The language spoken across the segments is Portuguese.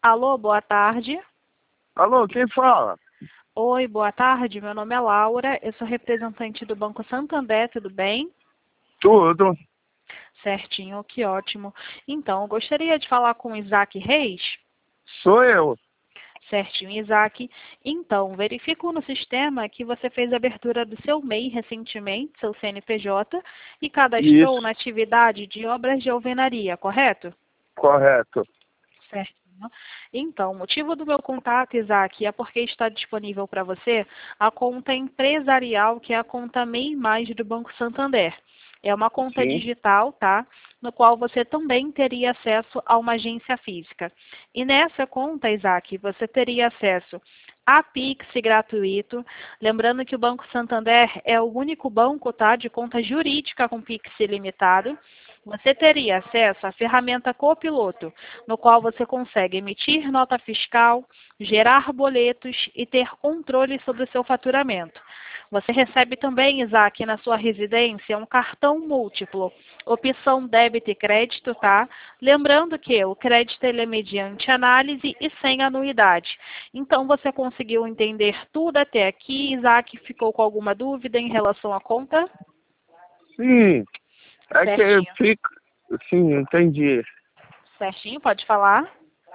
Alô, boa tarde. Alô, quem fala? Oi, boa tarde. Meu nome é Laura. Eu sou representante do Banco Santander, tudo bem? Tudo. Certinho, que ótimo. Então, eu gostaria de falar com o Isaac Reis. Sou eu. Certinho, Isaac. Então, verifico no sistema que você fez a abertura do seu MEI recentemente, seu CNPJ, e cadastrou Isso, na atividade de obras de alvenaria, correto? correto. Certinho. Então, o motivo do meu contato, Isaac, é porque está disponível para você a conta empresarial, que é a conta MEI Mais do Banco Santander. É uma conta Sim. digital, tá? No qual você também teria acesso a uma agência física. E nessa conta, Isaac, você teria acesso a Pix gratuito. Lembrando que o Banco Santander é o único banco, tá, de conta jurídica com Pix ilimitado. Você teria acesso à ferramenta Copiloto, no qual você consegue emitir nota fiscal, gerar boletos e ter controle sobre o seu faturamento. Você recebe também, Isaac, na sua residência, um cartão múltiplo, opção débito e crédito, tá? Lembrando que o crédito ele é mediante análise e sem anuidade. Então, você conseguiu entender tudo até aqui? Isaac, ficou com alguma dúvida em relação à conta? Sim, é que eu Certinho. fico... Sim, entendi. Certinho, pode falar?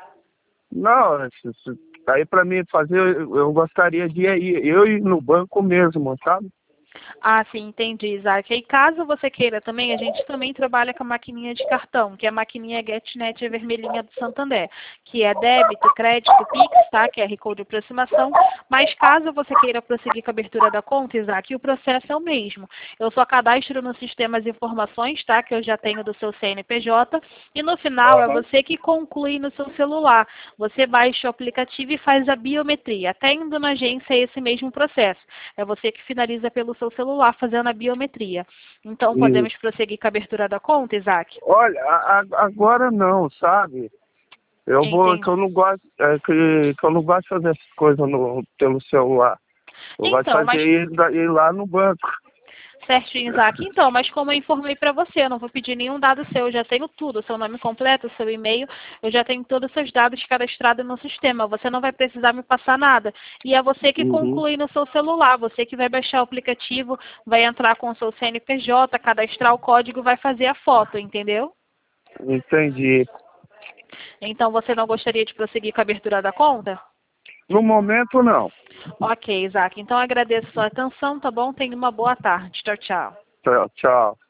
Não, aí para mim fazer, eu gostaria de ir no banco mesmo, sabe? Ah, sim, entendi, Isaac. E caso você queira também, a gente também trabalha com a maquininha de cartão, que é a maquininha GetNet vermelhinha do Santander, que é débito, crédito, Pix, tá? QR Code de aproximação. Mas caso você queira prosseguir com a abertura da conta, Isaac, o processo é o mesmo. Eu só cadastro no sistema as informações, tá? Que eu já tenho do seu CNPJ. E no final é Aham. você que conclui no seu celular. Você baixa o aplicativo e faz a biometria. Até indo na agência é esse mesmo processo. É você que finaliza pelo seu celular fazendo a biometria. Então, podemos Isso. prosseguir com a abertura da conta, Isaac? Olha, agora não, sabe? Eu vou, que eu Entendi. não gosto, que eu não gosto de fazer essas coisas pelo celular. Eu gosto de Então, mas ir lá no banco. certinho, Isaac. Então, mas como eu informei para você, eu não vou pedir nenhum dado seu, eu já tenho tudo, seu nome completo, seu e-mail, eu já tenho todos os seus dados cadastrados no sistema. Você não vai precisar me passar nada. E é você que Uhum. conclui no seu celular, você que vai baixar o aplicativo, vai entrar com o seu CNPJ, cadastrar o código, vai fazer a foto, entendeu? Entendi. Então, você não gostaria de prosseguir com a abertura da conta? No momento, não. Ok, Isaac. Então, agradeço a sua atenção, tá bom? Tenha uma boa tarde. Tchau, tchau. Tchau.